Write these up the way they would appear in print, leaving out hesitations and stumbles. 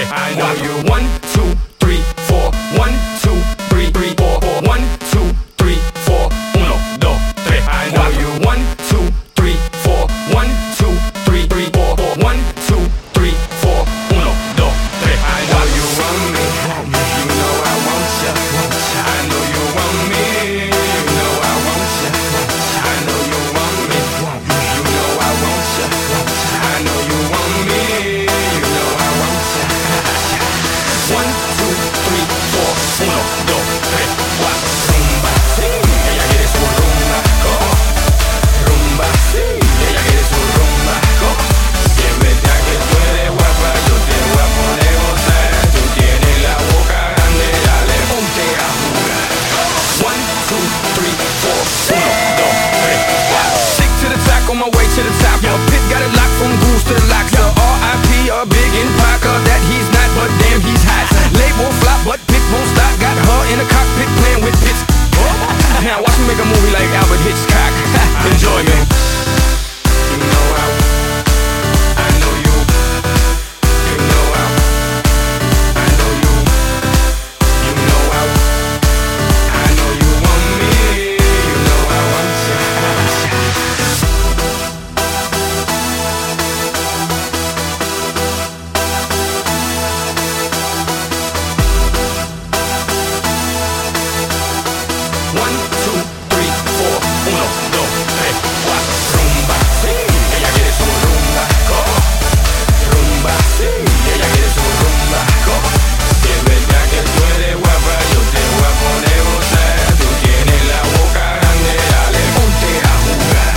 tres, I know you. 1, 2, 3, 4. 1, 2, 3, 4. 1, 2, 3, 4. 1, 2, 3, I know you. 1, 2, 3, 4. 1, 2, 3, 4. 1, 2, 3, 4. 1, 2, 3, I know you want me. You know I want ya. I know you want me. You know I want ya. I know you want me. You know I want ya. I know you want me. You know I want ya. 1, 2, 3, 4. 1, 2, 3, 4. Rumba, sí, ella quiere su rumba, rumba, sí, ella quiere su rumba, si es verdad que tú eres guapa, yo te voy a poner gozar. Tú tienes la boca grande, dale, ponte a jugar. 1, 2, 3, 4. 1, 2, 3, 4. Stick to the track on my way to the top. Yo, Pit got it locked from goose to the locks. Yo, R.I.P. a big in Parker, that he's not, but damn he's hot. Label flop, but Pit won't stop. Got her in the cockpit playing with Pits. Now watch me make a movie like Albert Hitchcock. Enjoy me. You know I know you. You know I know you. You know I know you want me. You know I want you. One, two, three, four. 1, 2, 3, 4. Rumba, sí, ella quiere su rumba, rumba, sí, ella quiere su rumba, si es verdad que tú eres guapa, yo te voy a poner gozar. Tú tienes la boca grande, dale, ponte a jugar.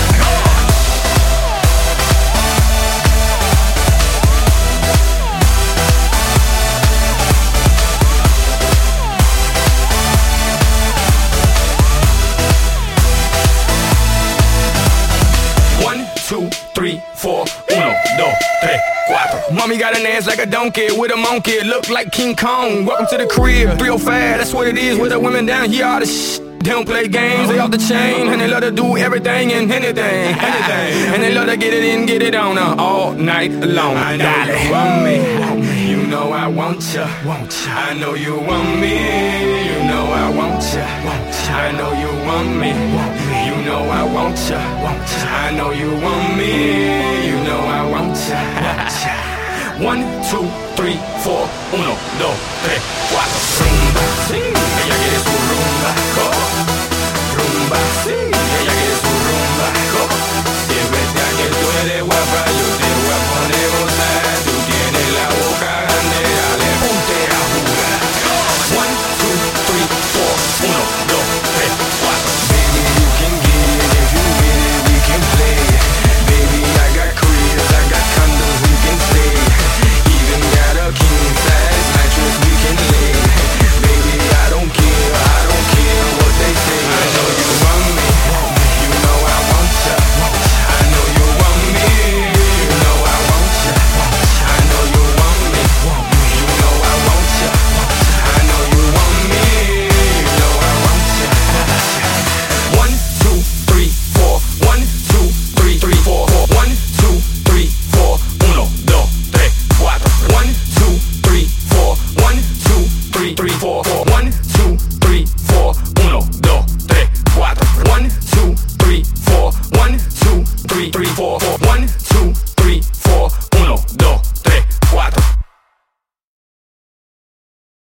1, 2, 3, 4. 1, 2, 3, 4. Mommy got an ass like a donkey with a monkey, look like King Kong. Welcome to the crib, 305, that's what it is with the women down here. All the they don't play games, they off the chain, and they love to do everything and anything. And they love to get it in, get it on all night long. I know you want me, you know I want ya. I know you want me, you know I want ya. I know you want me, you know I want ya. I know you want me, you know I want ya. 1, 2, 3, 4. 1, 2, 3, 4. Rumba, sí, ella quiere su rumba,